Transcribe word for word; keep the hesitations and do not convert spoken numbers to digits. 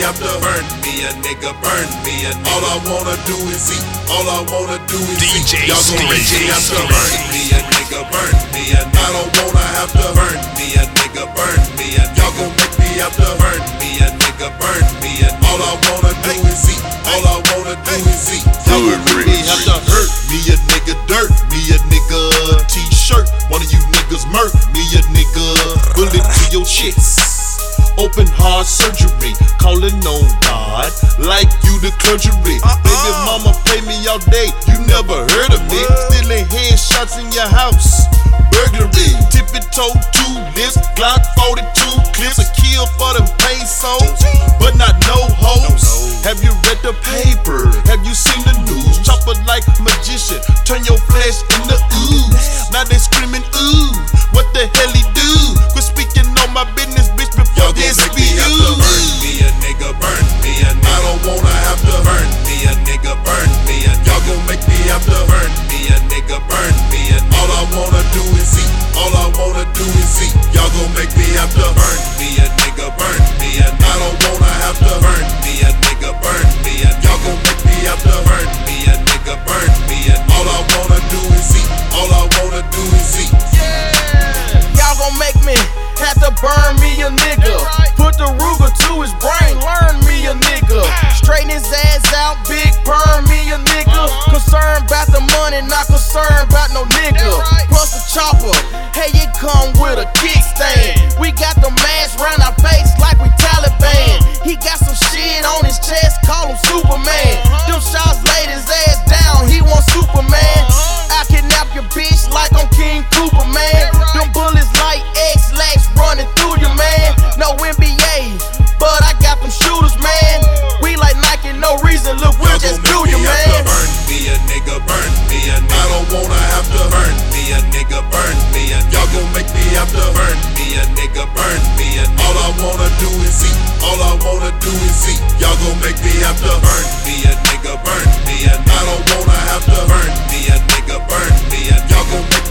have to burn me a nigga, burn me a nigga. All I wanna do is eat, all I wanna do is D J eat. Y'all gon' make me have to burn me a nigga, burn me a nigga. I don't wanna have to burn me a nigga, burn me a nigga. Y'all gon' make me have to burn me a nigga, burn me a nigga. All I wanna do is eat, all I wanna do is eat. Y'all gon' make me have to hurt me a nigga, dirt me a nigga. T-shirt, one of you niggas murk me a nigga. Bullet to your shits. Open heart surgery, calling on God like you the clergy. Uh-uh. Baby mama pay me all day, you never heard of me. Stealing headshots in your house, burglary, tippy toe, two lips, Glock forty-two clips, a kill for them pesos, but not no hoes. Have you read the paper? Have you seen the news? Chopper like magician, turn your flesh into ooze. Now they screaming ooh, what the hell he do? Quit speaking on my business, bitch, before this be you. Burn me a nigga, burn me a nigga. I don't wanna have to burn me a nigga, burn me a nigga. Y'all gon' make me have to burn me a nigga, burn me a nigga. All I wanna do is eat, all I wanna do is eat. Y'all gon' make me have to burn me a nigga, burn me a nigga. I don't wanna have to burn me a nigga, burn me a nigga. Y'all gon' make me have to burn me a nigga, burn me a nigga. All I wanna do is eat, all I wanna do is eat. Yeah. Y'all gon' make me have to burn me a nigga. Put the Ruger to his brain, learn me a nigga. Straighten his ass out, big perm me a nigga. Concerned about the money, not concerned about no nigga. Plus the chopper, hey, it come with a kickstand. We got the mask round our face like we Taliban. He got some shit on his chest, call him Superman. Them shots laid his ass down, he want Superman. I kidnap your bitch like I'm King Cooper, man. Them bullets like X-Lax running through you, man. No N B A, but I got them shooters, man. We like Nike, no reason, look, we'll just do you, man. Burn me a nigga, burn me a nigga. I don't wanna have to burn me a nigga, burn me a nigga. Y'all gon' make me have to burn me a nigga, burn me a nigga. All I wanna do is eat, all I wanna do is eat. Y'all gon' make me have to burn me a nigga, burn me a nigga. I don't wanna have to burn me a nigga, burn me a nigga. Y'all gon' make